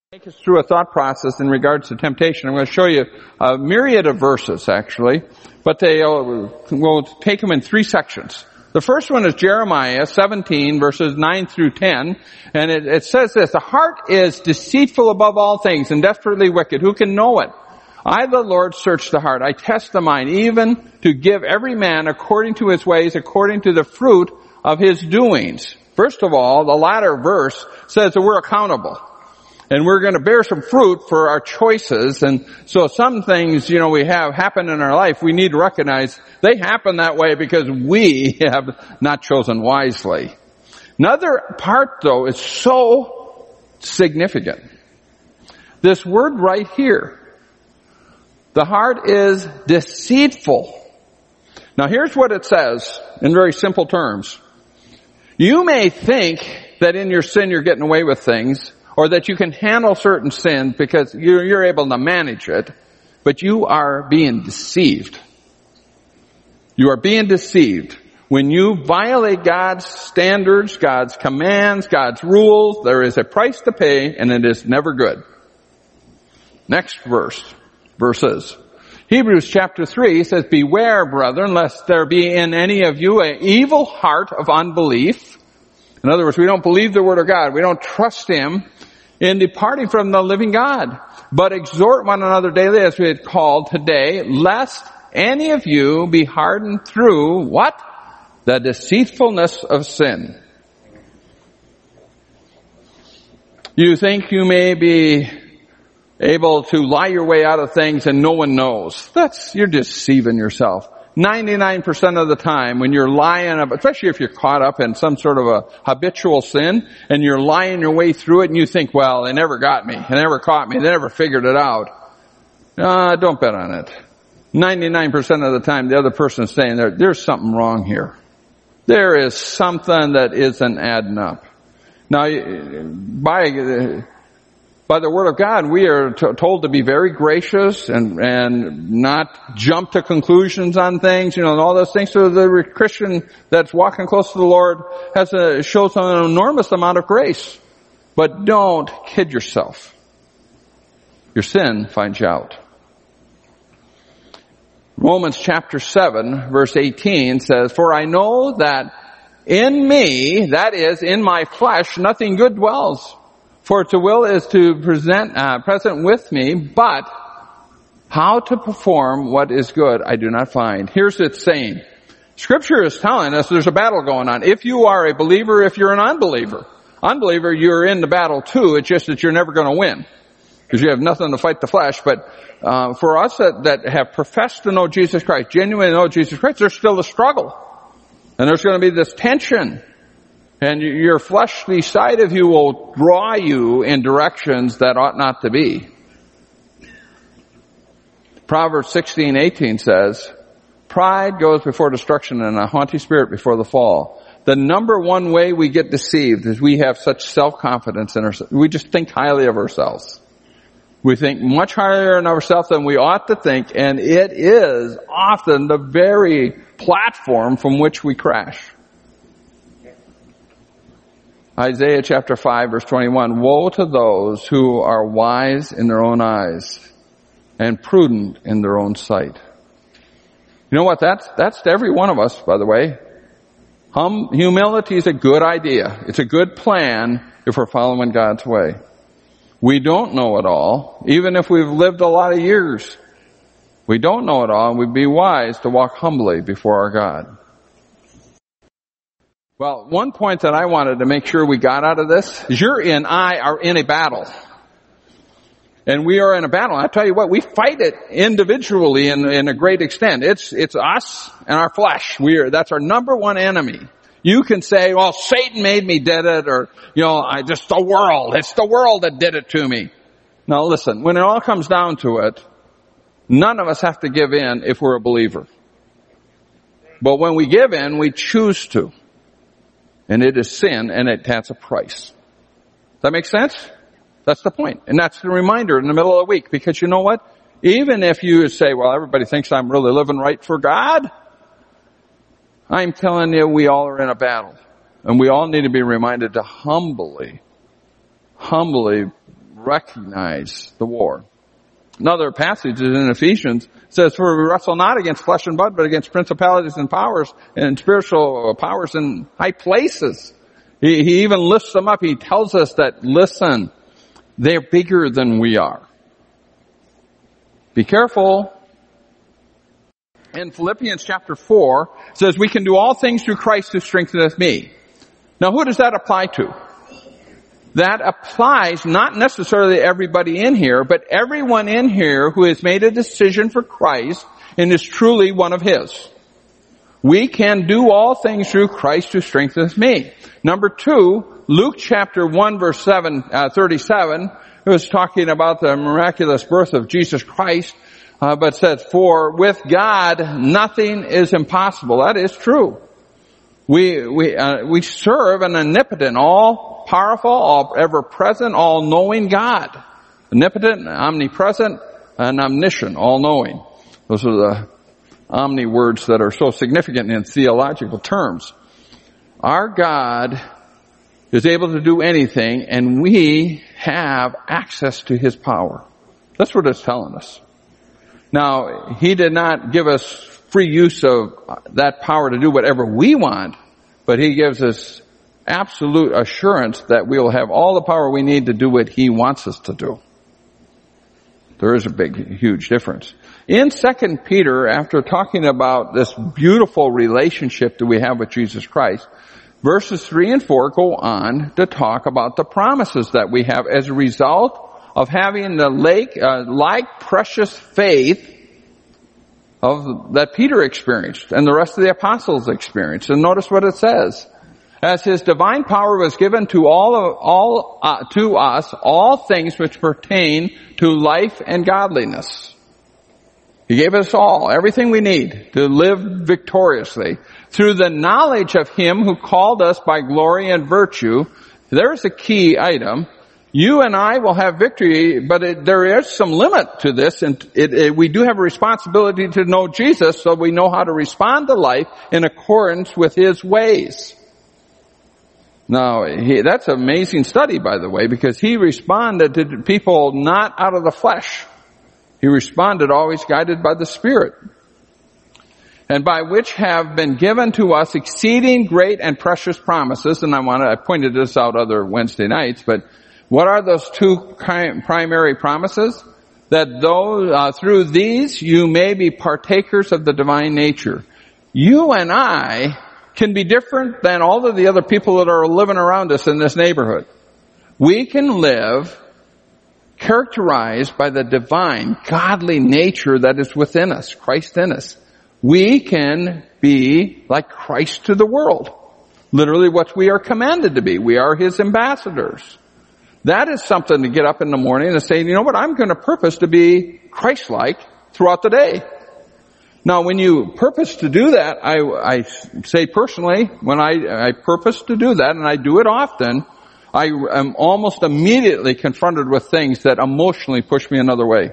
Take us through a thought process in regards to temptation. I'm going to show you a myriad of verses, actually, but we'll take them in three sections. The first one is Jeremiah 17, verses 9 through 10, and it says this: "The heart is deceitful above all things and desperately wicked. Who can know it? I, the Lord, search the heart. I test the mind, even to give every man according to his ways, according to the fruit of his doings." First of all, the latter verse says that we're accountable. And we're going to bear some fruit for our choices. And so some things, we have happen in our life, we need to recognize they happen that way because we have not chosen wisely. Another part, though, is so significant. This word right here, the heart is deceitful. Now here's what it says in very simple terms. You may think that in your sin you're getting away with things, or that you can handle certain sins because you're able to manage it, but you are being deceived. You are being deceived. When you violate God's standards, God's commands, God's rules, there is a price to pay, and it is never good. Next verses. Hebrews chapter 3 says, "Beware, brethren, lest there be in any of you an evil heart of unbelief." In other words, we don't believe the word of God. We don't trust Him in departing from the living God. "But exhort one another daily, as we had called today, lest any of you be hardened through," what? "The deceitfulness of sin." You think you may be able to lie your way out of things and no one knows. You're deceiving yourself. 99% of the time when you're lying, especially if you're caught up in some sort of a habitual sin and you're lying your way through it and you think, well, they never got me. They never caught me. They never figured it out. Don't bet on it. 99% of the time the other person is saying there's something wrong here. There is something that isn't adding up. Now, by the word of God, we are told to be very gracious and not jump to conclusions on things, and all those things. So the Christian that's walking close to the Lord shows an enormous amount of grace. But don't kid yourself. Your sin finds you out. Romans chapter 7, verse 18 says, "For I know that in me, that is, in my flesh, nothing good dwells. For to will is to present with me, but how to perform what is good I do not find." Here's its saying. Scripture is telling us there's a battle going on. If you are a believer, if you're an unbeliever. Unbeliever, you're in the battle too. It's just that you're never going to win because you have nothing to fight the flesh. But for us that have professed to know Jesus Christ, genuinely know Jesus Christ, there's still a struggle. And there's going to be this tension. And your fleshly side of you will draw you in directions that ought not to be. Proverbs 16:18 says, "Pride goes before destruction and a haughty spirit before the fall." The number one way we get deceived is we have such self-confidence in ourselves. We just think highly of ourselves. We think much higher in ourselves than we ought to think, and it is often the very platform from which we crash. Isaiah chapter 5 verse 21, "Woe to those who are wise in their own eyes and prudent in their own sight." You know what? That's to every one of us, by the way. Humility is a good idea. It's a good plan if we're following God's way. We don't know it all, even if we've lived a lot of years. We don't know it all, and we'd be wise to walk humbly before our God. Well, one point that I wanted to make sure we got out of this is you and I are in a battle. And we are in a battle. I tell you what, we fight it individually in a great extent. It's us and our flesh. That's our number one enemy. You can say, well, Satan made me did it, or, it's the world. It's the world that did it to me. Now listen, when it all comes down to it, none of us have to give in if we're a believer. But when we give in, we choose to. And it is sin, and it has a price. Does that make sense? That's the point. And that's the reminder in the middle of the week. Because you know what? Even if you say, well, everybody thinks I'm really living right for God, I'm telling you, we all are in a battle. And we all need to be reminded to humbly recognize the war. Another passage is in Ephesians says, for we wrestle not against flesh and blood, but against principalities and powers and spiritual powers in high places. He even lifts them up. He tells us that, listen, they're bigger than we are. Be careful. In Philippians chapter 4, it says, we can do all things through Christ who strengtheneth me. Now, who does that apply to? That applies not necessarily to everybody in here, but everyone in here who has made a decision for Christ and is truly one of His. We can do all things through Christ who strengthens me. Number 2, Luke chapter 1 verse 37, it was talking about the miraculous birth of Jesus Christ, but says, for with God nothing is impossible. That is true. We serve an omnipotent, all-powerful, all-ever-present, all-knowing God. Omnipotent, omnipresent, and omniscient, all-knowing. Those are the omni words that are so significant in theological terms. Our God is able to do anything, and we have access to His power. That's what it's telling us. Now, He did not give us free use of that power to do whatever we want, but He gives us absolute assurance that we will have all the power we need to do what He wants us to do. There is a big, huge difference. In 2 Peter, after talking about this beautiful relationship that we have with Jesus Christ, verses 3 and 4 go on to talk about the promises that we have as a result of having the like precious faith that Peter experienced and the rest of the apostles experienced. And notice what it says. As His divine power was given to to us all things which pertain to life and godliness. He gave us all, everything we need to live victoriously through the knowledge of Him who called us by glory and virtue. There's a key item. You and I will have victory, but there is some limit to this, and we do have a responsibility to know Jesus so we know how to respond to life in accordance with His ways. Now, that's an amazing study, by the way, because He responded to people not out of the flesh. He responded always guided by the Spirit. And by which have been given to us exceeding great and precious promises, and I pointed this out other Wednesday nights, but what are those two primary promises? That through these you may be partakers of the divine nature. You and I can be different than all of the other people that are living around us in this neighborhood. We can live characterized by the divine, godly nature that is within us, Christ in us. We can be like Christ to the world. Literally what we are commanded to be. We are His ambassadors. That is something to get up in the morning and say, you know what, I'm going to purpose to be Christ-like throughout the day. Now, when you purpose to do that, I say personally, when I purpose to do that, and I do it often, I am almost immediately confronted with things that emotionally push me another way.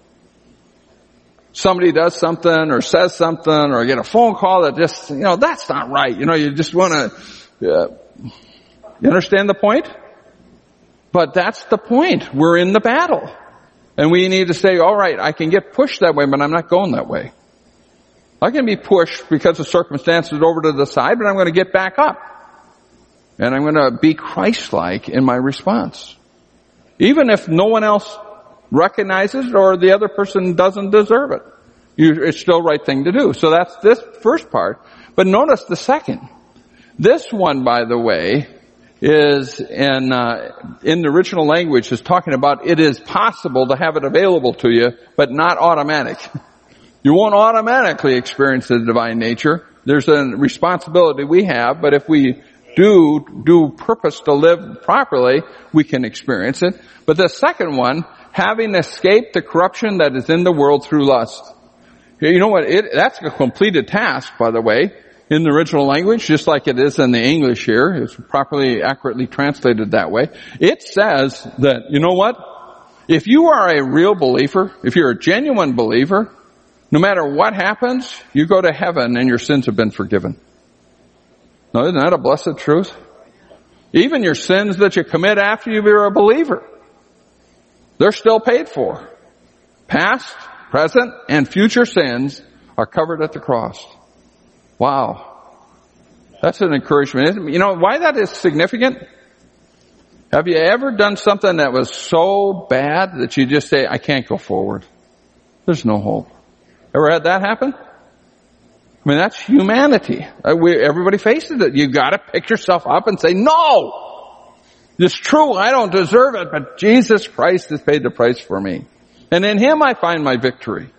Somebody does something or says something or I get a phone call that just, that's not right. You just want to, you understand the point? But that's the point. We're in the battle. And we need to say, all right, I can get pushed that way, but I'm not going that way. I can be pushed because of circumstances over to the side, but I'm going to get back up. And I'm going to be Christ-like in my response. Even if no one else recognizes it or the other person doesn't deserve it. It's still the right thing to do. So that's this first part. But notice the second. This one, by the way, is in the original language is talking about it is possible to have it available to you, but not automatic. You won't automatically experience the divine nature. There's a responsibility we have, but if we do purpose to live properly, we can experience it. But the second one, having escaped the corruption that is in the world through lust. You know what? That's a completed task, by the way, in the original language, just like it is in the English here. It's properly, accurately translated that way. It says that, you know what? If you are a real believer, if you're a genuine believer, no matter what happens, you go to heaven and your sins have been forgiven. Now, isn't that a blessed truth? Even your sins that you commit after you're a believer. They're still paid for. Past, present, and future sins are covered at the cross. Wow. That's an encouragement. You know why that is significant? Have you ever done something that was so bad that you just say, I can't go forward? There's no hope. Ever had that happen? I mean, that's humanity. Everybody faces it. You've got to pick yourself up and say, no! It's true, I don't deserve it, but Jesus Christ has paid the price for me. And in Him I find my victory.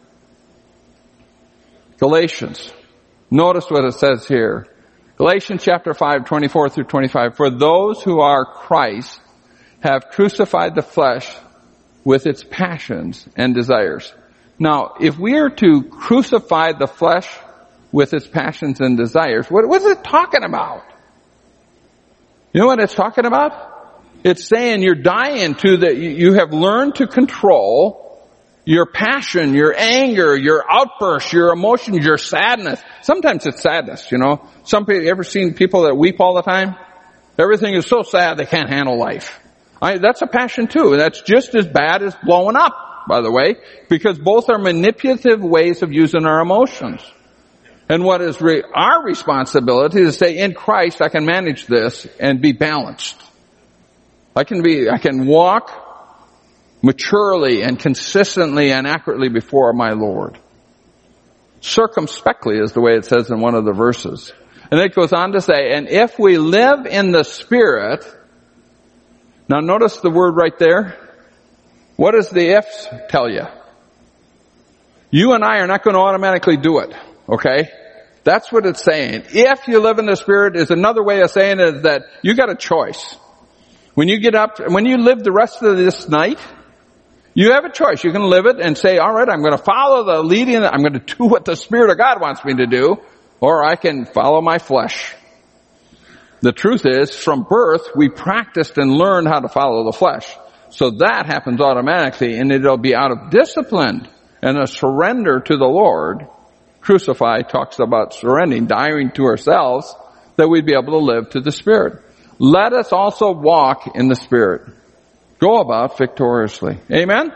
Galatians. Notice what it says here. Galatians chapter 5, 24 through 25. For those who are Christ have crucified the flesh with its passions and desires. Now, if we are to crucify the flesh with its passions and desires, what is it talking about? You know what it's talking about? It's saying you're dying to that. You have learned to control your passion, your anger, your outbursts, your emotions, your sadness. Sometimes it's sadness, you know. Some people, you ever seen people that weep all the time? Everything is so sad they can't handle life. That's a passion too. That's just as bad as blowing up, by the way, because both are manipulative ways of using our emotions. And what is our responsibility is to say, in Christ I can manage this and be balanced. I can walk maturely and consistently and accurately before my Lord. Circumspectly is the way it says in one of the verses. And it goes on to say, and if we live in the Spirit, now notice the word right there. What does the ifs tell you? You and I are not going to automatically do it, okay? That's what it's saying. If you live in the Spirit is another way of saying it is that you got a choice. When you get up, when you live the rest of this night, you have a choice. You can live it and say, all right, I'm going to follow the leading, I'm going to do what the Spirit of God wants me to do, or I can follow my flesh. The truth is, from birth, we practiced and learned how to follow the flesh. So that happens automatically, and it'll be out of discipline and a surrender to the Lord. Crucify talks about surrendering, dying to ourselves, that we'd be able to live to the Spirit. Let us also walk in the Spirit. Go about victoriously. Amen?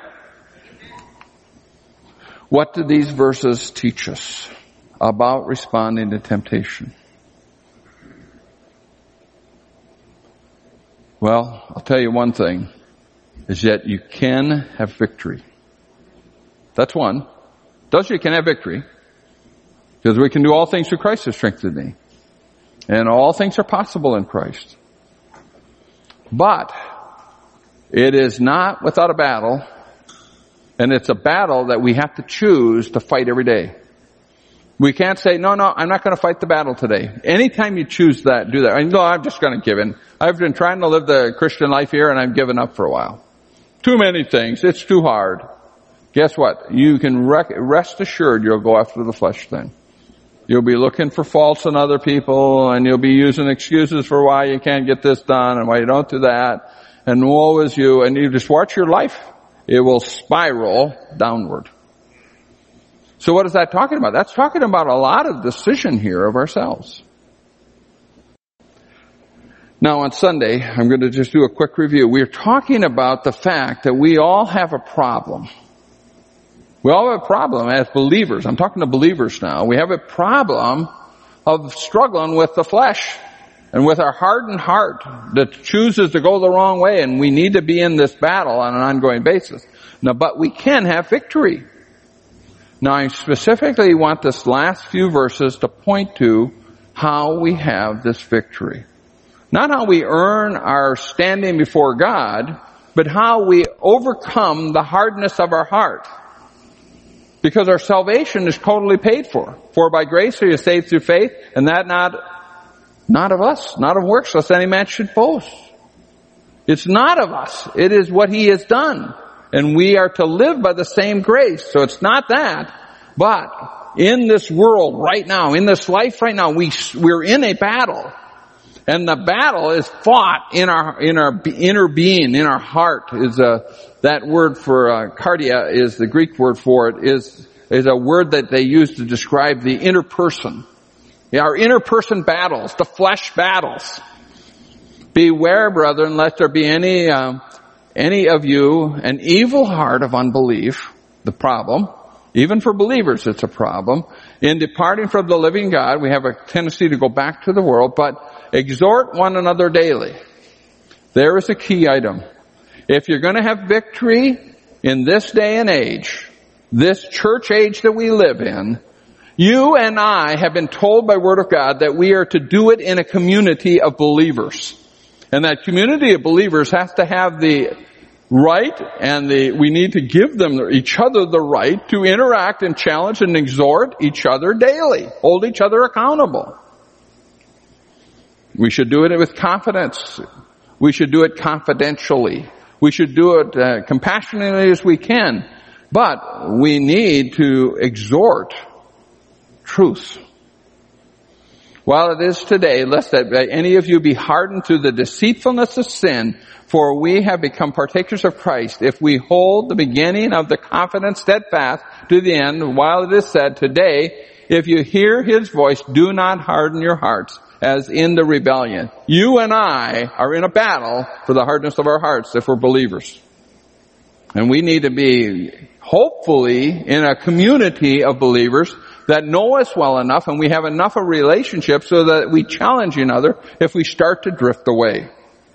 What do these verses teach us about responding to temptation? Well, I'll tell you one thing, is that you can have victory. That's one. Thus you can have victory, because we can do all things through Christ who strengthens me. And all things are possible in Christ. But it is not without a battle, and it's a battle that we have to choose to fight every day. We can't say, no, I'm not going to fight the battle today. Anytime you choose that, do that. No, I'm just going to give in. I've been trying to live the Christian life here, and I've given up for a while. Too many things. It's too hard. Guess what? You can rest assured you'll go after the flesh then. You'll be looking for faults in other people, and you'll be using excuses for why you can't get this done and why you don't do that. And woe is you. And you just watch your life. It will spiral downward. So what is that talking about? That's talking about a lot of decision here of ourselves. Now on Sunday, I'm going to just do a quick review. We're talking about the fact that we all have a problem. We all have a problem as believers. I'm talking to believers now. We have a problem of struggling with the flesh and with our hardened heart that chooses to go the wrong way, and we need to be in this battle on an ongoing basis. Now, but we can have victory. Now, I specifically want this last few verses to point to how we have this victory. Not how we earn our standing before God, but how we overcome the hardness of our heart. Because our salvation is totally paid for. For by grace are you saved through faith, and that not of us, not of works, lest any man should boast. It's not of us. It is what He has done. And we are to live by the same grace. So it's not that. But in this world right now, in this life right now, we're in a battle. And the battle is fought in our inner being, in our heart. That word for cardia is the Greek word for it, is a word that they use to describe the inner person. Our inner person battles, the flesh battles. Beware, brethren, lest there be any any of you an evil heart of unbelief, the problem, even for believers it's a problem, in departing from the living God, we have a tendency to go back to the world, but exhort one another daily. There is a key item. If you're going to have victory in this day and age, this church age that we live in, you and I have been told by Word of God that we are to do it in a community of believers. And that community of believers has to have the right and we need to give them, each other, the right to interact and challenge and exhort each other daily. Hold each other accountable. We should do it with confidence. We should do it confidentially. We should do it compassionately as we can. But we need to exhort truth. While it is today, lest that any of you be hardened through the deceitfulness of sin, for we have become partakers of Christ, if we hold the beginning of the confidence steadfast to the end, while it is said today, if you hear His voice, do not harden your hearts, as in the rebellion. You and I are in a battle for the hardness of our hearts if we're believers. And we need to be, hopefully, in a community of believers that know us well enough and we have enough of relationships so that we challenge each other if we start to drift away.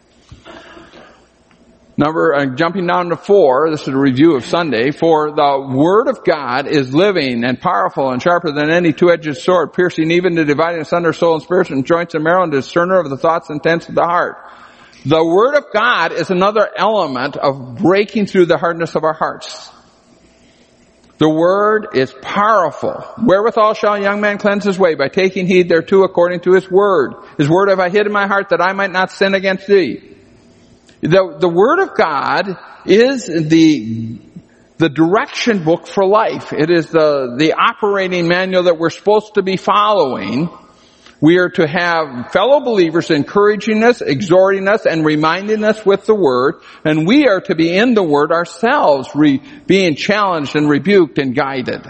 Jumping down to 4, this is a review of Sunday. For the Word of God is living and powerful and sharper than any two-edged sword, piercing even to dividing asunder soul and spirit and joints and marrow, and discerner of the thoughts and intents of the heart. The Word of God is another element of breaking through the hardness of our hearts. The Word is powerful. Wherewithal shall a young man cleanse his way? By taking heed thereto according to His Word. His Word have I hid in my heart that I might not sin against Thee. The Word of God is the direction book for life. It is the operating manual that we're supposed to be following. We are to have fellow believers encouraging us, exhorting us, and reminding us with the Word. And we are to be in the Word ourselves, being challenged and rebuked and guided.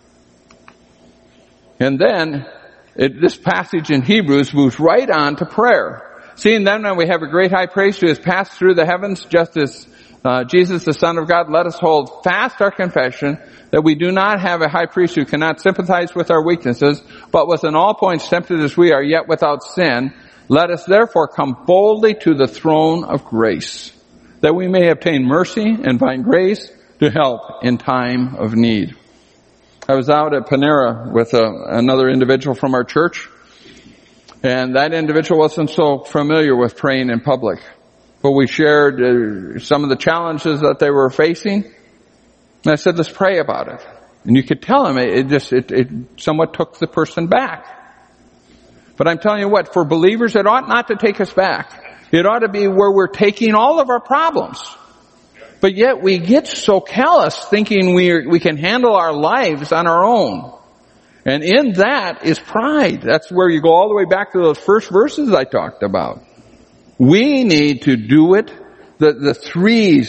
And then, this passage in Hebrews moves right on to prayer. Seeing then when we have a great high priest who has passed through the heavens, just as Jesus, the Son of God, let us hold fast our confession that we do not have a high priest who cannot sympathize with our weaknesses, but was in all points tempted as we are, yet without sin. Let us therefore come boldly to the throne of grace, that we may obtain mercy and find grace to help in time of need. I was out at Panera with another individual from our church, and that individual wasn't so familiar with praying in public. But we shared some of the challenges that they were facing. And I said, let's pray about it. And you could tell him it somewhat took the person back. But I'm telling you what, for believers, it ought not to take us back. It ought to be where we're taking all of our problems. But yet we get so callous thinking we can handle our lives on our own. And in that is pride. That's where you go all the way back to those first verses I talked about. We need to do it. The three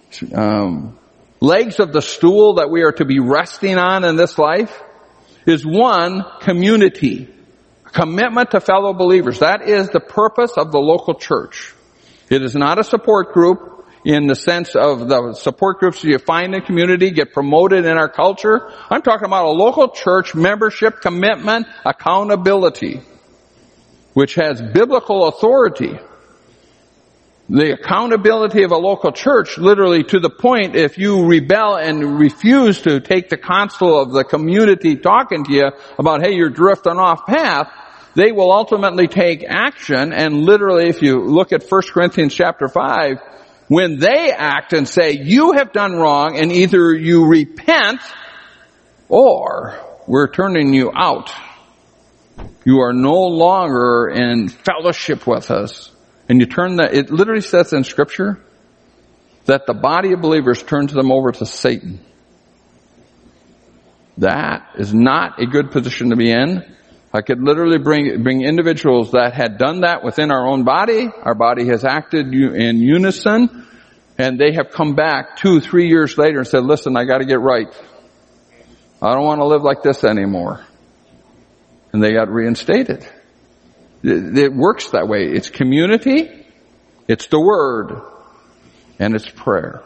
legs of the stool that we are to be resting on in this life is one, community. Commitment to fellow believers. That is the purpose of the local church. It is not a support group in the sense of the support groups you find in community, get promoted in our culture. I'm talking about a local church membership, commitment, accountability, which has biblical authority. The accountability of a local church, literally to the point if you rebel and refuse to take the counsel of the community talking to you about, hey, you're drifting off path, they will ultimately take action. And literally, if you look at 1 Corinthians chapter 5, when they act and say, you have done wrong, and either you repent or we're turning you out. You are no longer in fellowship with us. And you turn that, it literally says in Scripture that the body of believers turns them over to Satan. That is not a good position to be in. I could literally bring individuals that had done that within our own body. Our body has acted in unison, and they have come back 2-3 years later and said, listen, I got to get right. I don't want to live like this anymore. And they got reinstated. It works that way. It's community. It's the Word. and it's prayer.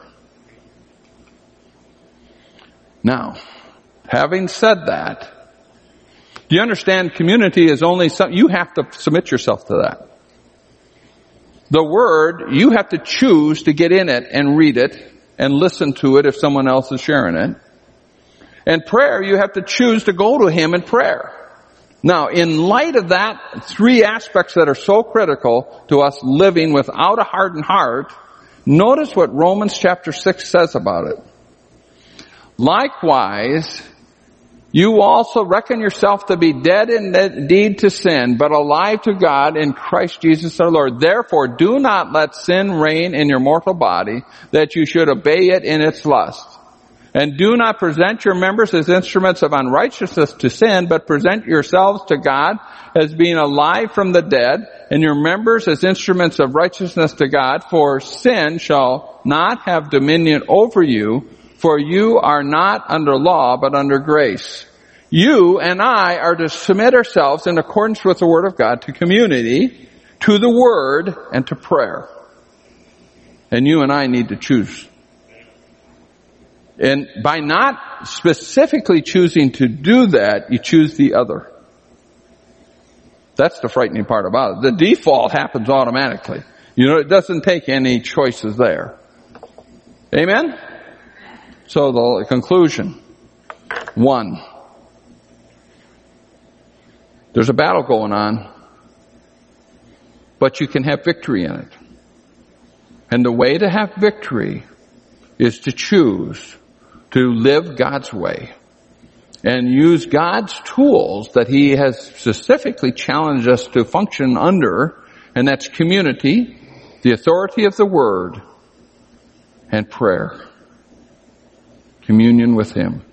Now, having said that, do you understand community is only something, you have to submit yourself to that. The Word, you have to choose to get in it and read it and listen to it if someone else is sharing it. And prayer, you have to choose to go to Him in prayer. Now, in light of that, three aspects that are so critical to us living without a hardened heart, notice what Romans chapter 6 says about it. Likewise, you also reckon yourself to be dead indeed to sin, but alive to God in Christ Jesus our Lord. Therefore, do not let sin reign in your mortal body, that you should obey it in its lust. And do not present your members as instruments of unrighteousness to sin, but present yourselves to God as being alive from the dead, and your members as instruments of righteousness to God. For sin shall not have dominion over you, for you are not under law, but under grace. You and I are to submit ourselves in accordance with the Word of God to community, to the Word, and to prayer. And you and I need to choose. And by not specifically choosing to do that, you choose the other. That's the frightening part about it. The default happens automatically. It doesn't take any choices there. Amen? So the conclusion. 1. There's a battle going on, but you can have victory in it. And the way to have victory is to choose to live God's way and use God's tools that He has specifically challenged us to function under, and that's community, the authority of the Word, and prayer. Communion with Him.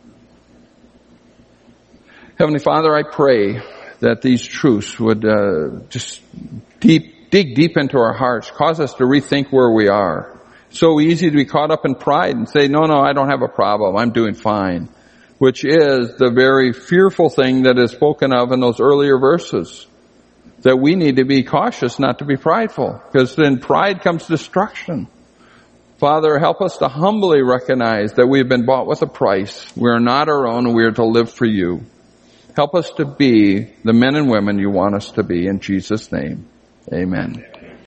Heavenly Father, I pray that these truths would just dig deep into our hearts, cause us to rethink where we are. So easy to be caught up in pride and say, no, I don't have a problem. I'm doing fine. Which is the very fearful thing that is spoken of in those earlier verses. That we need to be cautious not to be prideful, because in pride comes destruction. Father, help us to humbly recognize that we have been bought with a price. We are not our own, and we are to live for You. Help us to be the men and women You want us to be. In Jesus' name, amen.